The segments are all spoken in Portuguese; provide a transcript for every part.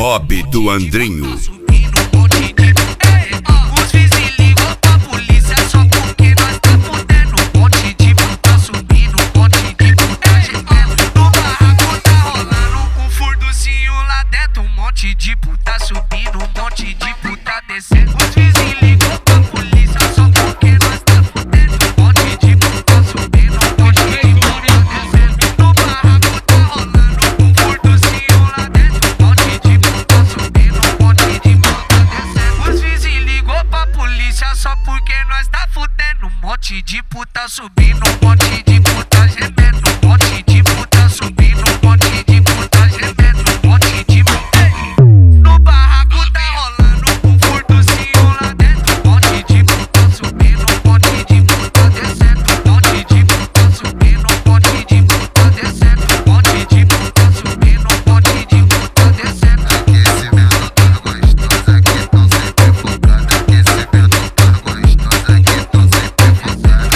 hop do Andrinho. Os vizinhos ligam pra polícia só porque nós tá fudendo. Um monte de puta subindo, um monte de puta gemendo. No barraco tá rolando um furducinho lá dentro. Um monte de puta subindo, um monte de puta descendo. Os vizinhos ligam pra polícia só porque nós tá fudendo. Um monte de puta subindo, um monte de puta descendo. No barraco tá rolando um furducinho lá dentro. Um monte de puta subindo, um monte de puta descendo. Os vizinhos ligou pra polícia só porque nós tá fudendo. Um monte de puta subindo, um monte de puta gemendo. Um monte de puta subindo, um monte de puta gemendo. Um monte de puta. No barraco tá rolando um furducinho lá dentro. Um monte de puta subindo, um monte de puta descendo. Um monte de puta subindo, um monte de puta descendo. Um monte de puta subindo, um monte de puta descendo. Aquecimento tá gostoso, aqui tão sempre focado. Aquecimento tá gostoso, aqui tão sempre focado.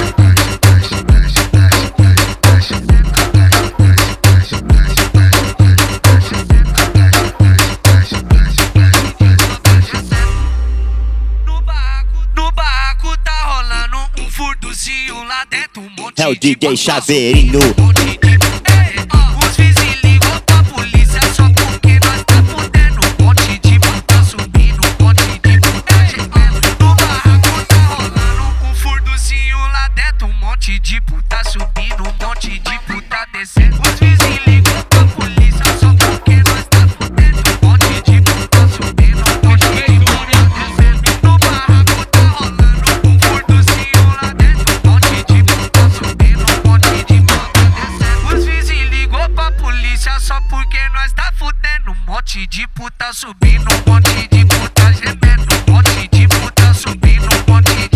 No barraco tá rolando um furduzinho lá dentro. Um monte É o de DJ puta Chaveirinho. subindo, um monte de- Os vizinhos ligam pra polícia só porque nós tá fudendo. Um monte de puta subindo, um monte de puta gemendo. No barraco tá rolando um furducinho lá dentro. Um monte de puta subindo, um monte de puta descendo. Os vizinhos ligam pra polícia só porque nós tá fudendo. Um monte de puta subindo, um monte de puta descendo. No barraco tá rolando um furducinho lá dentro. Um monte de puta subindo, um monte de puta descendo. Os vizinhos ligou pra polícia só porque nós tá fudendo. Um monte de puta subindo, um monte de puta gemendo. Um monte de puta subindo, um monte de